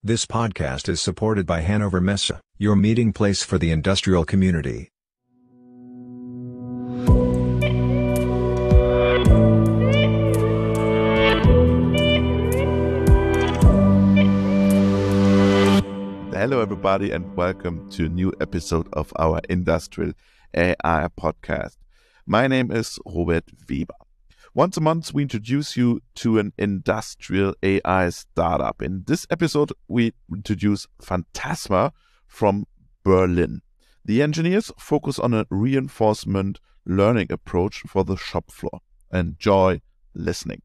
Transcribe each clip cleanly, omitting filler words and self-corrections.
This podcast is supported by Hannover Messe, your meeting place for the industrial community. Hello everybody and welcome to a new episode of our Industrial AI podcast. My name is Robert Weber. Once a month we introduce you to an industrial AI startup. In this episode we introduce Phantasma from Berlin. The engineers focus on a reinforcement learning approach for the shop floor. Enjoy listening.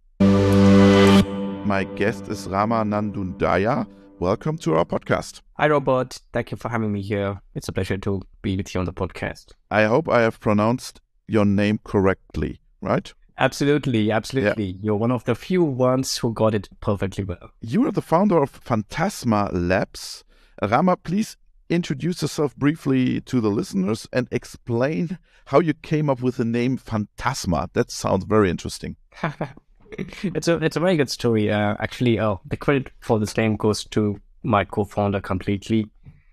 My guest is Rama Nandundaya. Welcome to our podcast. Hi, Robert. Thank you for having me here. It's a pleasure to be with you on the podcast. I hope I have pronounced your name correctly, right? Absolutely. Yeah. You're one of the few ones who got it perfectly well. You are the founder of Phantasma Labs. Rama, please introduce yourself briefly to the listeners and explain how you came up with the name Phantasma. That sounds very interesting. It's a very good story. The credit for this name goes to my co-founder completely.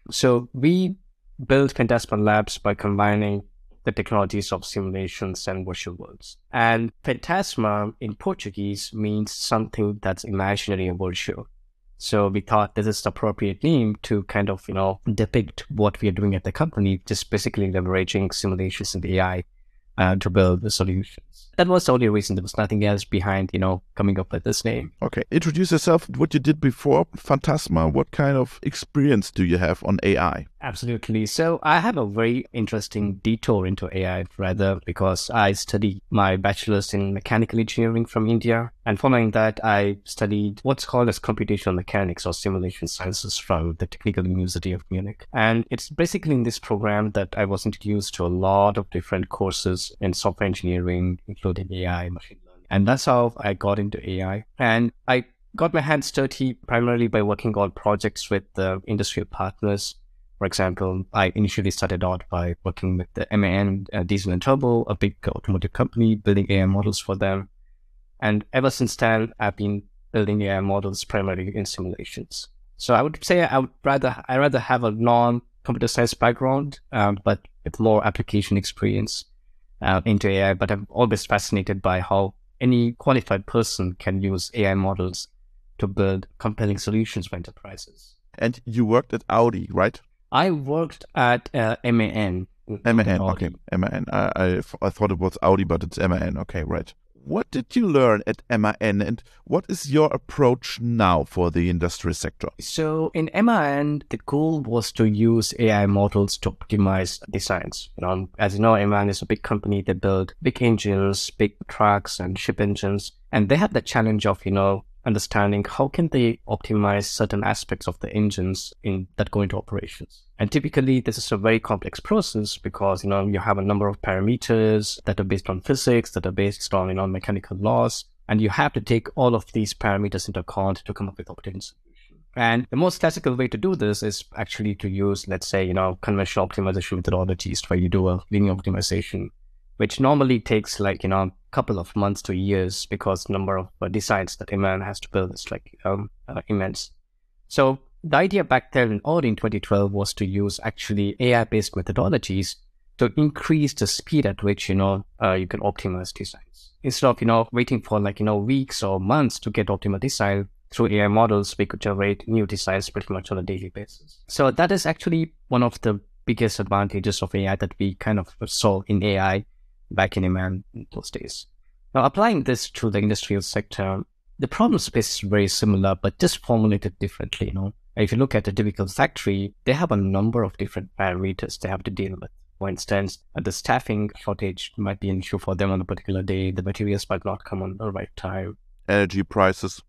So we built Phantasma Labs by combining the technologies of simulations and virtual worlds. And Phantasma in Portuguese means something that's imaginary and virtual. So we thought this is the appropriate name to kind of, depict what we are doing at the company, just basically leveraging simulations and AI to build the solutions. That was the only reason. There was nothing else behind, coming up with this name. Okay. Introduce yourself, what you did before Phantasma. What kind of experience do you have on AI? Absolutely. So I have a very interesting detour into AI, rather, because I studied my bachelor's in mechanical engineering from India. And following that, I studied what's called as computational mechanics or simulation sciences from the Technical University of Munich. And it's basically in this program that I was introduced to a lot of different courses in software engineering, including AI, machine learning. And that's how I got into AI. And I got my hands dirty primarily by working on projects with industrial partners. For example, I initially started out by working with the MAN, Diesel and Turbo, a big automotive company, building AI models for them. And ever since then, I've been building AI models primarily in simulations. So I would say I'd rather have a non-computer science background, but with more application experience into AI. But I'm always fascinated by how any qualified person can use AI models to build compelling solutions for enterprises. And you worked at Audi, right? I worked at MAN. MAN, okay. MAN. I thought it was Audi, but it's MAN. Okay, right. What did you learn at MAN and what is your approach now for the industry sector? So in MAN, the goal was to use AI models to optimize designs. As you know, MAN is a big company. They build big engines, big trucks and ship engines. And they have the challenge of, understanding how can they optimize certain aspects of the engines that go into operations. And typically, this is a very complex process because, you have a number of parameters that are based on physics, that are based on, mechanical laws. And you have to take all of these parameters into account to come up with optimal solution. And the most classical way to do this is actually to use, let's say, conventional optimization methodologies where you do a linear optimization, which normally takes couple of months to years because the number of designs that MAN has to build is immense. So the idea back then, in 2012, was to use actually AI-based methodologies to increase the speed at which, you can optimize designs. Instead of, waiting for weeks or months to get optimal design, through AI models, we could generate new designs pretty much on a daily basis. So that is actually one of the biggest advantages of AI that we kind of saw in AI back in MAN in those days. Now, applying this to the industrial sector, the problem space is very similar, but just formulated differently. If you look at a typical factory, they have a number of different parameters they have to deal with. For instance, the staffing shortage might be an issue for them on a particular day. The materials might not come on the right time. Energy prices,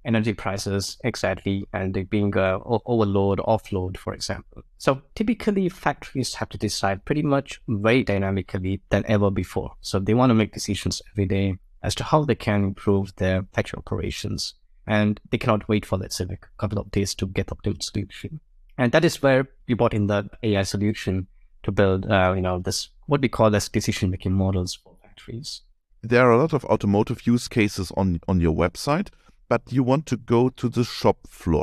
exactly, and they being overload, offload, for example. So typically factories have to decide pretty much very dynamically than ever before. So they want to make decisions every day as to how they can improve their factory operations. And they cannot wait for, let's say, a couple of days to get the optimal solution. And that is where we brought in the AI solution to build, this, what we call as decision-making models for factories. There are a lot of automotive use cases on your website, but you want to go to the shop floor.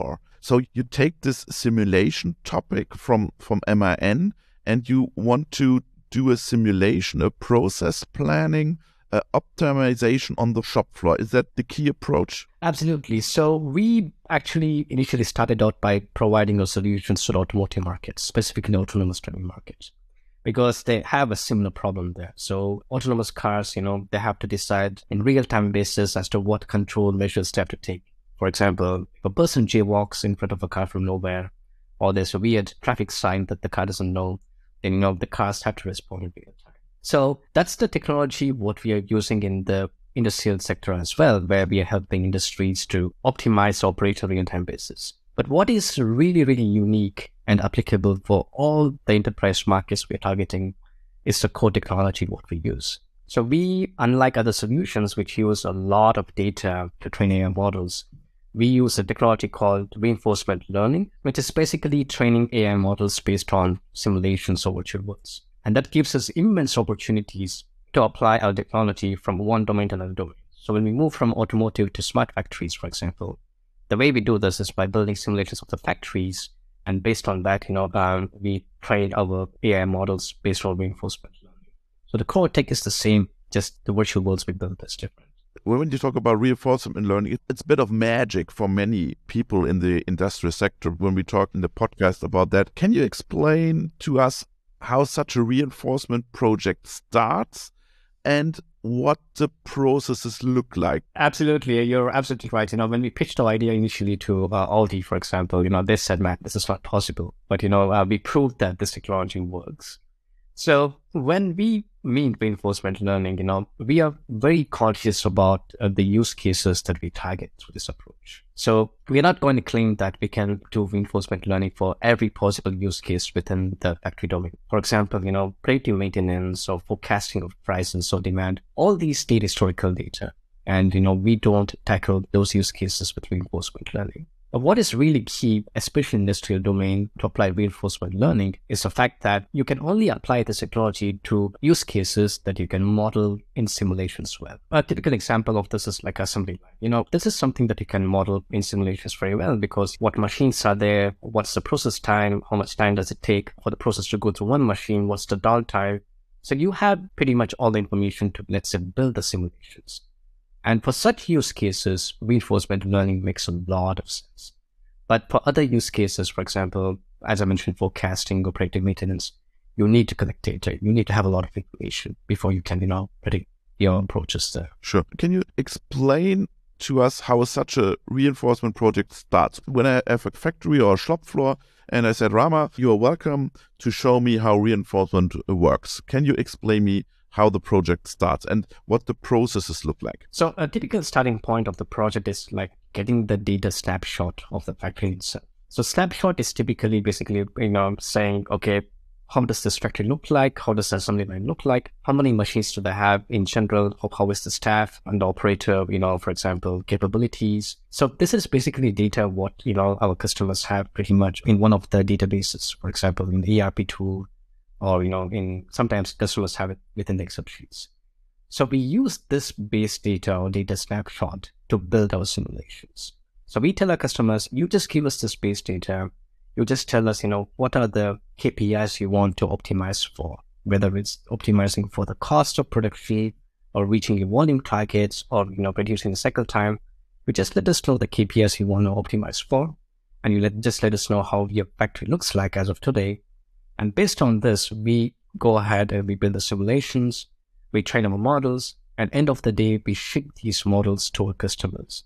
So you take this simulation topic from MAN and you want to do a simulation, a process planning, optimization on the shop floor. Is that the key approach? Absolutely. So we actually initially started out by providing our solutions to the automotive market, specifically the autonomous driving market, because they have a similar problem there. So autonomous cars, they have to decide in real-time basis as to what control measures they have to take. For example, if a person jaywalks in front of a car from nowhere, or there's a weird traffic sign that the car doesn't know, then, the cars have to respond in real time. So that's the technology what we are using in the industrial sector as well, where we are helping industries to optimize operate on a real-time basis. But what is really, really unique and applicable for all the enterprise markets we're targeting is the core technology what we use. So we, unlike other solutions which use a lot of data to train AI models, we use a technology called reinforcement learning, which is basically training AI models based on simulations or virtual worlds. And that gives us immense opportunities to apply our technology from one domain to another domain. So when we move from automotive to smart factories, for example, the way we do this is by building simulations of the factories. And based on that, we train our AI models based on reinforcement learning. So the core tech is the same, just the virtual worlds we build is different. When you talk about reinforcement learning, it's a bit of magic for many people in the industrial sector. When we talk in the podcast about that, can you explain to us how such a reinforcement project starts and what the processes look like? Absolutely. You're absolutely right. When we pitched our idea initially to Aldi, for example, they said, "Man, this is not possible." But, we proved that this technology works. So when we mean reinforcement learning, we are very conscious about the use cases that we target through this approach. So we're not going to claim that we can do reinforcement learning for every possible use case within the factory domain. For example, predictive maintenance or forecasting of prices or demand, all these data historical data. And, we don't tackle those use cases with reinforcement learning. But what is really key, especially in the industrial domain, to apply reinforcement learning is the fact that you can only apply this technology to use cases that you can model in simulations well. A typical example of this is like assembly line. This is something that you can model in simulations very well because what machines are there, what's the process time, how much time does it take for the process to go through one machine, what's the downtime. So you have pretty much all the information to, let's say, build the simulations. And for such use cases, reinforcement learning makes a lot of sense. But for other use cases, for example, as I mentioned, forecasting or predictive maintenance, you need to collect data. You need to have a lot of information before you can, predict your approaches there. Sure. Can you explain to us how such a reinforcement project starts? When I have a factory or a shop floor and I said, Rama, you are welcome to show me how reinforcement works. Can you explain me how the project starts and what the processes look like? So a typical starting point of the project is like getting the data snapshot of the factory itself. So snapshot is typically basically, saying, okay, how does this factory look like? How does the assembly line look like? How many machines do they have in general? How is the staff and the operator, for example, capabilities? So this is basically data what, our customers have pretty much in one of the databases, for example, in the ERP tool, or, sometimes customers have it within the Excel sheets. So we use this base data or data snapshot to build our simulations. So we tell our customers, you just give us this base data. You just tell us, what are the KPIs you want to optimize for, whether it's optimizing for the cost of production or reaching your volume targets or, reducing the cycle time. You just let us know the KPIs you want to optimize for. And you just let us know how your factory looks like as of today. And based on this, we go ahead and we build the simulations, we train our models, and end of the day, we ship these models to our customers.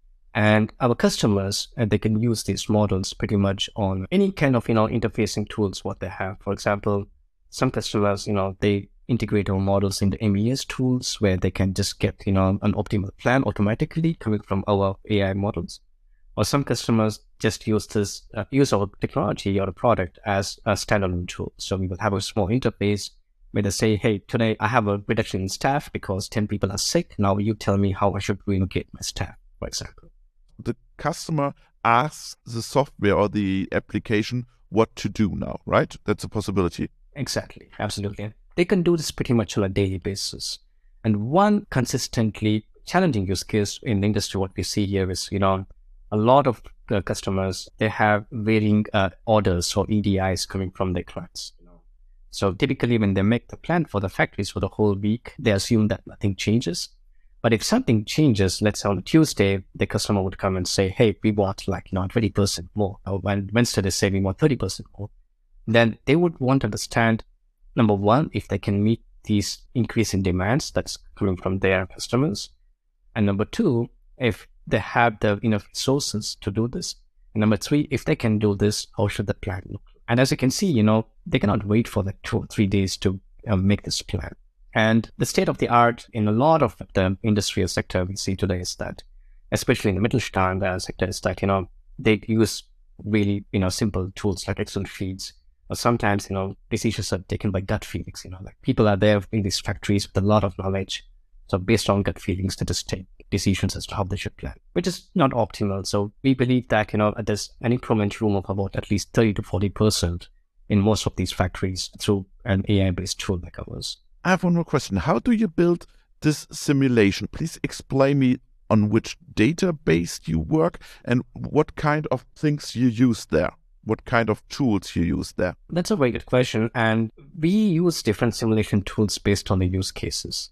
And our customers, they can use these models pretty much on any kind of, interfacing tools what they have. For example, some customers, they integrate our models in the MES tools where they can just get, an optimal plan automatically coming from our AI models. Or some customers just use our technology or the product as a standalone tool. So we will have a small interface where they say, hey, today I have a reduction in staff because 10 people are sick. Now you tell me how I should relocate my staff, for example. The customer asks the software or the application what to do now, right? That's a possibility. Exactly. Absolutely. They can do this pretty much on a daily basis. And one consistently challenging use case in the industry, what we see here is, a lot of customers, they have varying orders or EDIs coming from their clients. So typically when they make the plan for the factories for the whole week, they assume that nothing changes. But if something changes, let's say on a Tuesday, the customer would come and say, hey, we want 20% more. Or when Wednesday they say we want 30% more. Then they would want to understand, number one, if they can meet these increase in demands that's coming from their customers. And number two, if they have the enough resources to do this. And number three, if they can do this, how should the plan look? And as you can see, they cannot wait for 2 or 3 days to make this plan. And the state of the art in a lot of the industrial sector we see today is that, especially in the Mittelstand sector, is that, they use really, simple tools like Excel sheets, or sometimes, decisions are taken by gut feelings, like people are there in these factories with a lot of knowledge. So based on gut feelings, they just take decisions as to how they should plan, which is not optimal. So we believe that, there's an improvement room of about at least 30 to 40% in most of these factories through an AI-based tool like ours. I have one more question. How do you build this simulation? Please explain me on which database you work and what kind of things you use there. What kind of tools you use there? That's a very good question. And we use different simulation tools based on the use cases.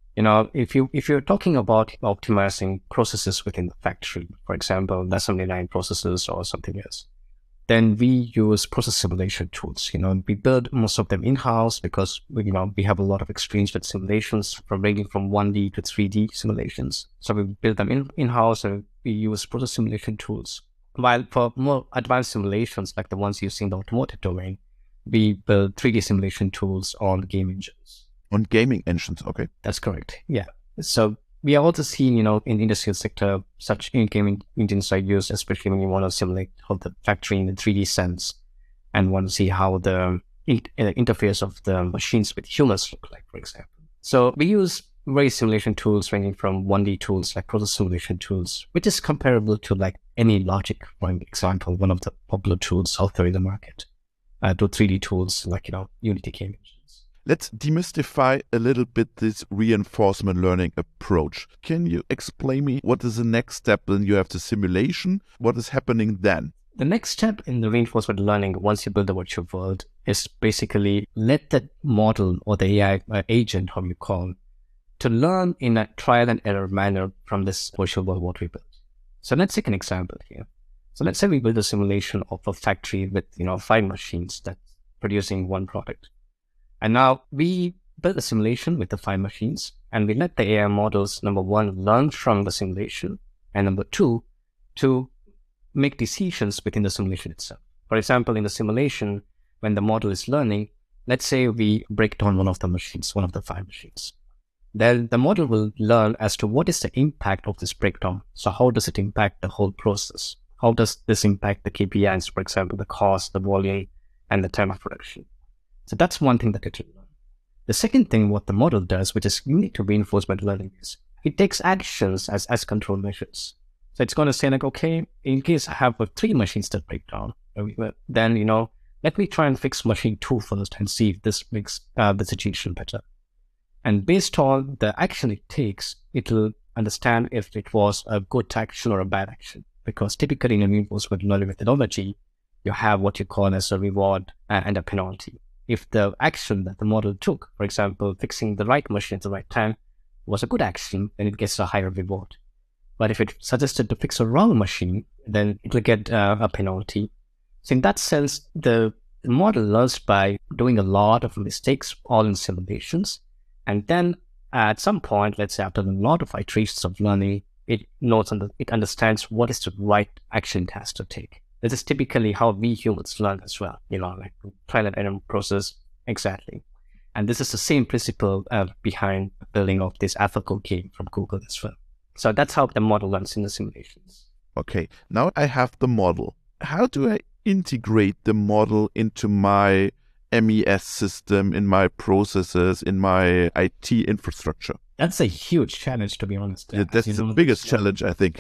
If you're talking about optimizing processes within the factory, for example, the assembly line processes or something else, then we use process simulation tools. We build most of them in-house because we have a lot of experience with simulations from ranging from 1D to 3D simulations. So we build them in-house and we use process simulation tools. While for more advanced simulations, like the ones used in the automotive domain, we build 3D simulation tools on game engines. On gaming engines, okay. That's correct, yeah. So we are also seeing, in the industrial sector, such gaming engines are used, especially when you want to simulate how the factory in the 3D sense and want to see how the interface of the machines with humans look like, for example. So we use various simulation tools ranging from 1D tools like process simulation tools, which is comparable to any logic, for example, one of the popular tools out there in the market, to 3D tools like, Unity game engines. Let's demystify a little bit this reinforcement learning approach. Can you explain me what is the next step when you have the simulation? What is happening then? The next step in the reinforcement learning, once you build the virtual world, is basically let the model or the AI agent, how you call it, to learn in a trial and error manner from this virtual world what we built. So let's take an example here. So let's say we build a simulation of a factory with 5 machines that's producing one product. And now we build a simulation with the 5 machines and we let the AI models, number one, learn from the simulation, and number two, to make decisions within the simulation itself. For example, in the simulation, when the model is learning, let's say we break down one of the machines, one of the 5 machines. Then the model will learn as to what is the impact of this breakdown. So how does it impact the whole process? How does this impact the KPIs, for example, the cost, the volume, and the time of production? So that's one thing that it will learn. The second thing what the model does, which is unique to reinforcement learning, is it takes actions as control measures. So it's going to say okay, in case I have 3 machines that break down, then, let me try and fix machine 2 first and see if this makes the situation better. And based on the action it takes, it will understand if it was a good action or a bad action. Because typically in a reinforcement learning methodology, you have what you call as a reward and a penalty. If the action that the model took, for example, fixing the right machine at the right time, was a good action, then it gets a higher reward. But if it suggested to fix a wrong machine, then it will get a penalty. So in that sense, the model learns by doing a lot of mistakes, all in simulations. And then at some point, let's say after a lot of iterations of learning, it knows and it understands what is the right action it has to take. This is typically how we humans learn as well, like trial and error process, exactly. And this is the same principle behind building of this AlphaGo game from Google as well. So that's how the model learns in the simulations. Okay, now I have the model. How do I integrate the model into my MES system, in my processes, in my IT infrastructure? That's a huge challenge, to be honest. Yeah, that's the biggest challenge, I think.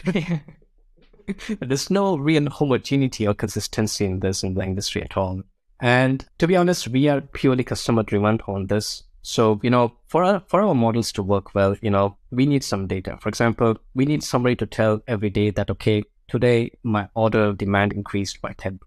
There's no real homogeneity or consistency in this in the industry at all. And to be honest, we are purely customer driven on this. So, for our models to work well, we need some data. For example, we need somebody to tell every day that, okay, today my order demand increased by 10%.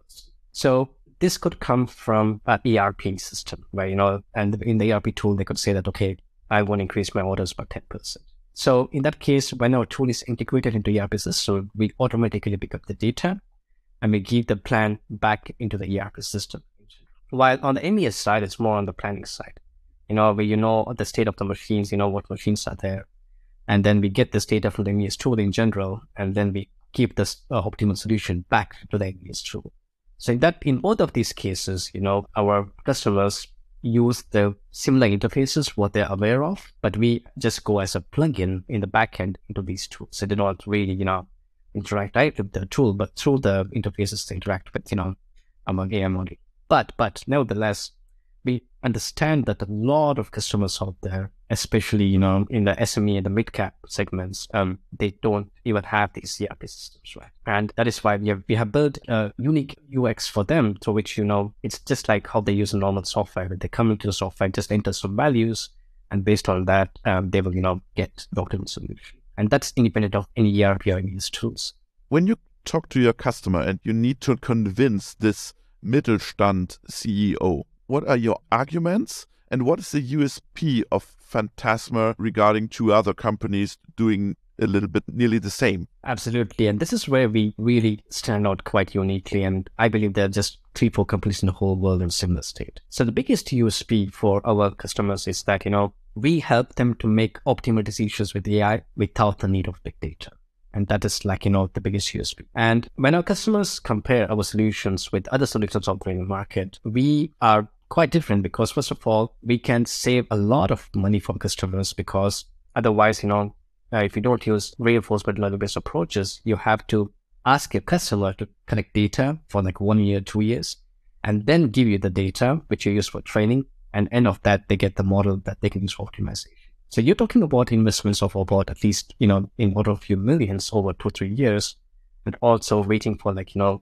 So this could come from an ERP system where, and in the ERP tool, they could say that, okay, I want to increase my orders by 10%. So in that case, when our tool is integrated into ERP system, we automatically pick up the data and we give the plan back into the ERP system. While on the MES side, it's more on the planning side, where you know the state of the machines, what machines are there. And then we get this data from the MES tool in general, and then we keep this optimal solution back to the MES tool. So in both of these cases, our customers use the similar interfaces, what they're aware of, but we just go as a plugin in the backend into these tools. So they don't really, interact directly with the tool, but through the interfaces they interact with, among AI model. But nevertheless, we understand that a lot of customers out there, especially, in the SME and the mid-cap segments, they don't even have these ERP systems, right? And that is why we have built a unique UX for them, through which, it's just like how they use a normal software. They come into the software, just enter some values, and based on that, they will, get the optimal solution. And that's independent of any ERP or MES tools. When you talk to your customer and you need to convince this Mittelstand CEO, what are your arguments and what is the USP of Phantasma regarding two other companies doing a little bit nearly the same? Absolutely. And this is where we really stand out quite uniquely. And I believe there are just 3-4 companies in the whole world in similar state. So the biggest USP for our customers is that, we help them to make optimal decisions with AI without the need of big data. And that is the biggest USP. And when our customers compare our solutions with other solutions out there in the market, we are quite different because, first of all, we can save a lot of money for customers because otherwise, if you don't use reinforcement learning-based approaches, you have to ask your customer to collect data for 1 year, 2 years, and then give you the data, which you use for training. And end of that, they get the model that they can use for optimization. So you're talking about investments of about at least, in order of a few millions over 2-3 years, and also waiting for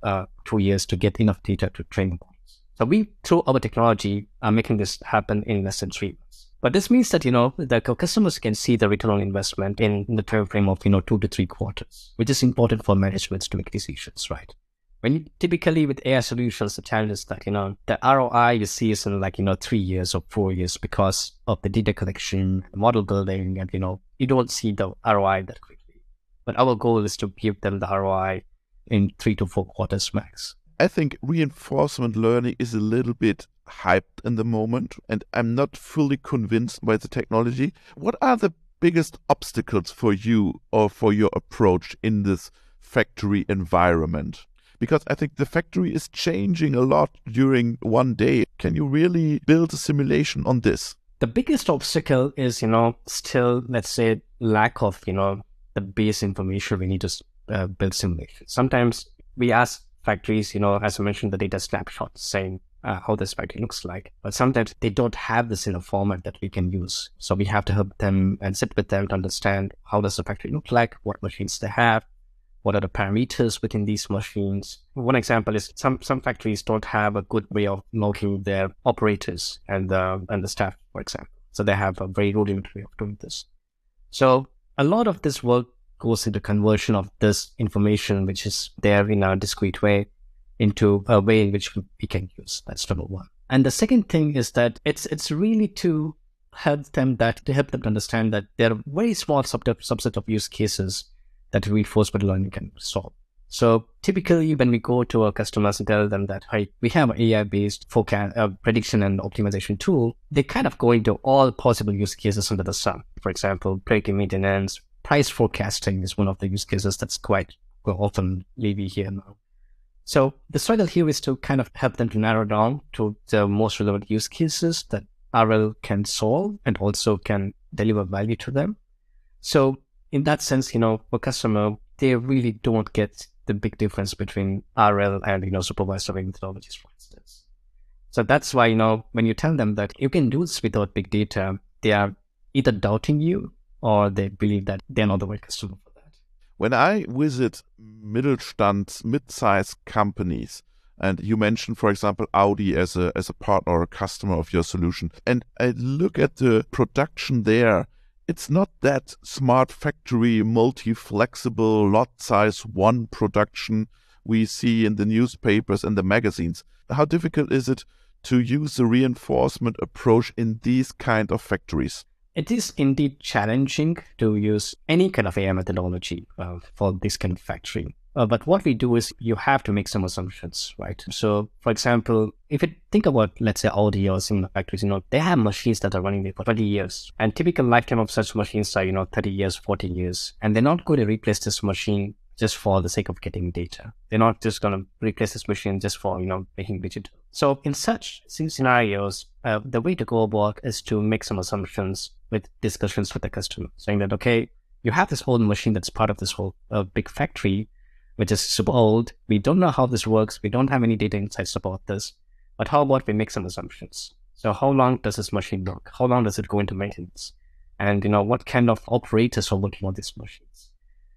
2 years to get enough data to train models. So we, through our technology, are making this happen in less than 3 months. But this means that, the customers can see the return on investment in the time frame of, 2 to 3 quarters, which is important for managements to make decisions, right? When you typically with AI solutions, the challenge is that, the ROI you see is in 3 years or 4 years because of the data collection, model building, and, you don't see the ROI that quickly. But our goal is to give them the ROI in 3 to 4 quarters max. I think reinforcement learning is a little bit hyped in the moment, and I'm not fully convinced by the technology. What are the biggest obstacles for you or for your approach in this factory environment? Because I think the factory is changing a lot during one day. Can you really build a simulation on this? The biggest obstacle is, still, let's say, lack of, the base information we need to build simulations. Sometimes we ask factories, as I mentioned, the data snapshot saying how this factory looks like. But sometimes they don't have this in a format that we can use. So we have to help them and sit with them to understand how does the factory look like, what machines they have, what are the parameters within these machines. One example is some factories don't have a good way of logging their operators and the staff, for example. So they have a very rudimentary way of doing this. So a lot of this work goes into conversion of this information, which is there in a discrete way, into a way in which we can use. That's number one. And the second thing is that it's really to help them to understand that there are very small subset of use cases that reinforcement learning can solve. So typically when we go to our customers and tell them that, hey, we have an AI-based forecast, prediction and optimization tool, they kind of go into all possible use cases under the sun. For example, predictive maintenance, price forecasting is one of the use cases that's quite often we hear now. So the struggle here is to kind of help them to narrow down to the most relevant use cases that RL can solve and also can deliver value to them. So in that sense, for customer, they really don't get the big difference between RL and, supervised learning methodologies, for instance. So that's why, when you tell them that you can do this without big data, they are either doubting you or they believe that they're not the right customer for that. When I visit Mittelstand, mid-sized companies, and you mentioned, for example, Audi as a partner or a customer of your solution, and I look at the production there, it's not that smart factory, multi-flexible, lot size, one production we see in the newspapers and the magazines. How difficult is it to use the reinforcement approach in these kind of factories? It is indeed challenging to use any kind of AI methodology for this kind of factory. But what we do is you have to make some assumptions, right? So, for example, if you think about, let's say, Audi or similar factories, they have machines that are running there for 20 years. And typical lifetime of such machines are, 30 years, 40 years. And they're not going to replace this machine just for the sake of getting data. They're not just going to replace this machine just for, making digital. So in such scenarios, the way to go about is to make some assumptions with discussions with the customer, saying that, okay, you have this old machine that's part of this whole big factory, which is super old. We don't know how this works. We don't have any data insights about this. But how about we make some assumptions? So how long does this machine work? How long does it go into maintenance? And, what kind of operators are working on these machines?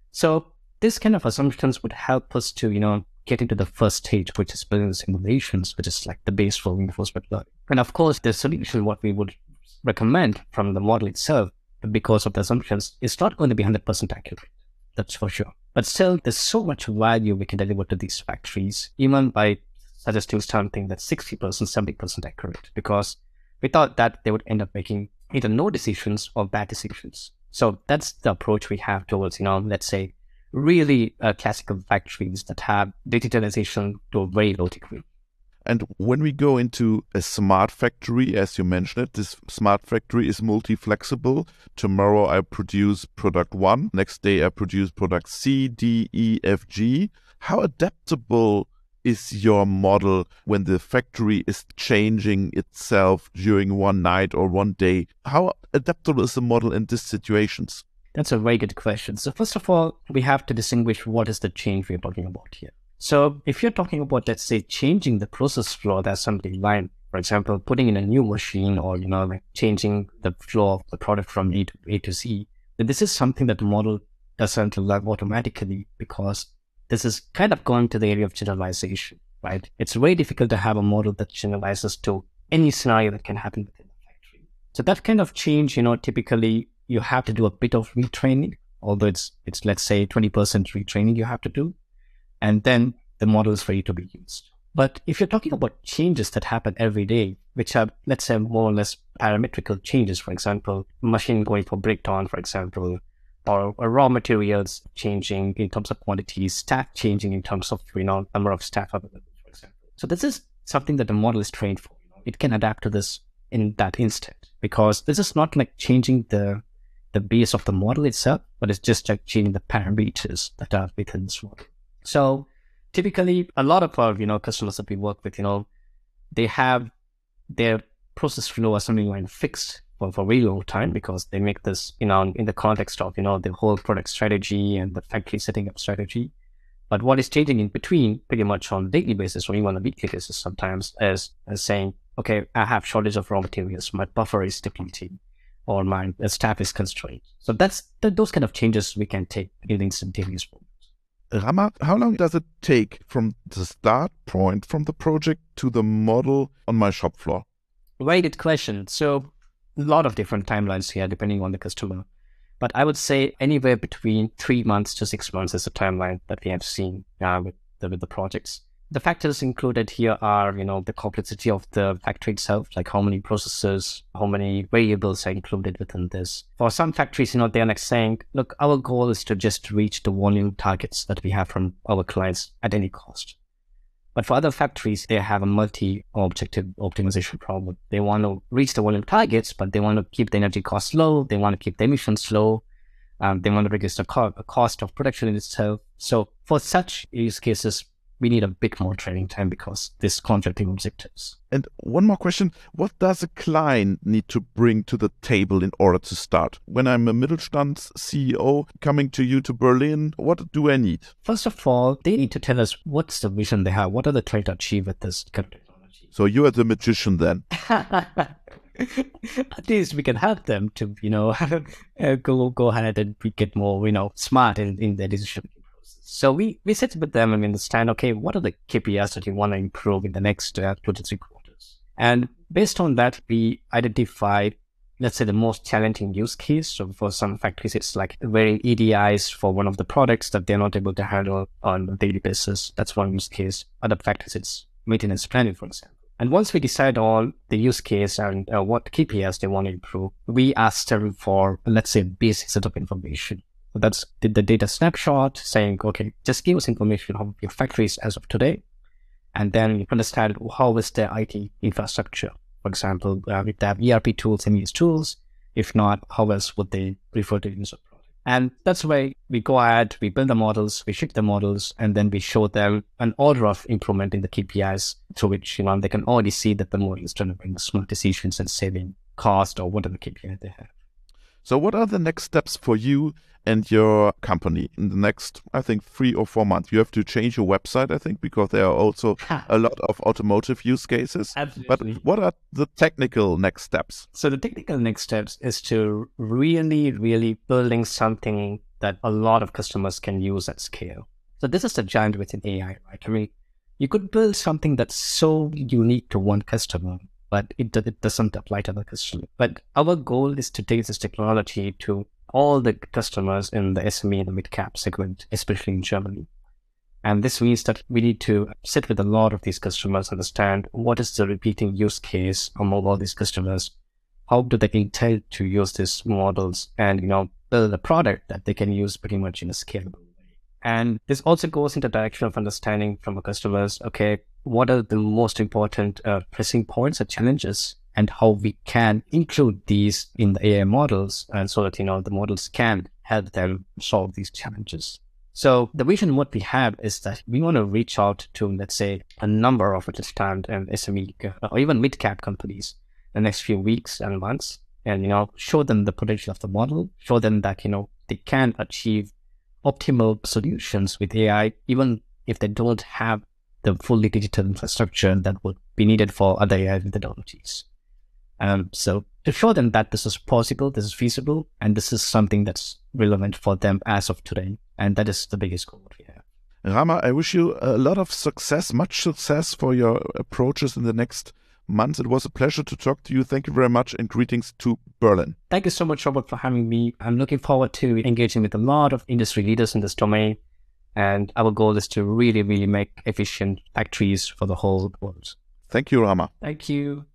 So this kind of assumptions would help us to, get into the first stage, which is building simulations, which is like the base for reinforcement learning. And of course, the solution, what we would recommend from the model itself, because of the assumptions, is not going to be 100% accurate. That's for sure. But still, there's so much value we can deliver to these factories, even by suggesting something that's 60%, 70% accurate, because without that, they would end up making either no decisions or bad decisions. So that's the approach we have towards, let's say, really classical factories that have digitalization to a very low degree. And when we go into a smart factory, as you mentioned it, this smart factory is multi-flexible. Tomorrow I produce product 1. Next day I produce product C, D, E, F, G. How adaptable is your model when the factory is changing itself during one night or one day? How adaptable is the model in these situations? That's a very good question. So first of all, we have to distinguish what is the change we're talking about here. So if you're talking about, let's say, changing the process flow of the assembly line, for example, putting in a new machine or, changing the flow of the product from A to Z, then this is something that the model doesn't learn automatically, because this is kind of going to the area of generalization, right? It's very difficult to have a model that generalizes to any scenario that can happen within the factory. So that kind of change, typically you have to do a bit of retraining, although it's let's say 20% retraining you have to do. And then the model is ready to be used. But if you're talking about changes that happen every day, which are, let's say, more or less parametrical changes, for example, machine going for breakdown, for example, or raw materials changing in terms of quantities, staff changing in terms of, number of staff available, for example. So this is something that the model is trained for. It can adapt to this in that instant, because this is not like changing the base of the model itself, but it's just like changing the parameters that are within this model. So typically, a lot of our, customers that we work with, they have their process flow assembly line fixed for a very long time, because they make this, in the context of, the whole product strategy and the factory setting up strategy. But what is changing in between, pretty much on a daily basis or even on a weekly basis sometimes, is saying, okay, I have shortage of raw materials, my buffer is depleting, or my staff is constrained. So that's those kind of changes we can take in the instantaneous moment. Rama, how long does it take from the start point, from the project to the model on my shop floor? Very good question. So a lot of different timelines here, depending on the customer. But I would say anywhere between 3 months to 6 months is the timeline that we have seen with the projects. The factors included here are, the complexity of the factory itself, like how many processes, how many variables are included within this. For some factories, they're like saying, look, our goal is to just reach the volume targets that we have from our clients at any cost. But for other factories, they have a multi-objective optimization problem. They want to reach the volume targets, but they want to keep the energy costs low. They want to keep the emissions low. They want to reduce the cost of production in itself. So for such use cases, we need a bit more training time because this contracting objectives. And one more question, what does a client need to bring to the table in order to start? When I'm a Mittelstand CEO coming to you to Berlin, what do I need? First of all, they need to tell us what's the vision they have. What are they trying to achieve with this kind of technology? So you are the magician then. At least we can help them to, go ahead and get more, smart in their decision. So we sit with them and understand, okay, what are the KPIs that you want to improve in the next 2 to 3 quarters? And based on that, we identify, let's say, the most challenging use case. So for some factories, it's like very EDIs for one of the products that they're not able to handle on a daily basis. That's one use case. Other factories, it's maintenance planning, for example. And once we decide on the use case and what KPIs they want to improve, we ask them for, let's say, a basic set of information. So that's the data snapshot saying, okay, just give us information of your factories as of today. And then you understand how is their IT infrastructure. For example, if they have ERP tools, MES tools. If not, how else would they prefer to use a product? And that's why we go ahead, we build the models, we ship the models, and then we show them an order of improvement in the KPIs through which they can already see that the model is delivering smart decisions and saving cost or whatever KPI they have. So what are the next steps for you and your company in the next, I think, 3 or 4 months? You have to change your website, I think, because there are also a lot of automotive use cases. Absolutely. But what are the technical next steps? So the technical next steps is to really building something that a lot of customers can use at scale. So this is the giant within AI, right? I mean, you could build something that's so unique to one customer, but it doesn't apply to the customer. But our goal is to take this technology to all the customers in the SME and the mid-cap segment, especially in Germany. And this means that we need to sit with a lot of these customers, understand what is the repeating use case among all these customers, how do they intend to use these models, and build a product that they can use pretty much in a scalable way. And this also goes in the direction of understanding from our customers, okay, what are the most important pressing points or challenges, and how we can include these in the AI models, and so that the models can help them solve these challenges. So the vision what we have is that we want to reach out to, let's say, a number of understand and SME or even mid-cap companies the next few weeks and months, and show them the potential of the model, show them that they can achieve optimal solutions with AI, even if they don't have the fully digital infrastructure that would be needed for other AI methodologies. So to show them that this is possible, this is feasible, and this is something that's relevant for them as of today. And that is the biggest goal we have. Rama, I wish you a lot of success, much success for your approaches in the next months. It was a pleasure to talk to you. Thank you very much, and greetings to Berlin. Thank you so much, Robert, for having me. I'm looking forward to engaging with a lot of industry leaders in this domain. And our goal is to really make efficient factories for the whole world. Thank you, Rama. Thank you.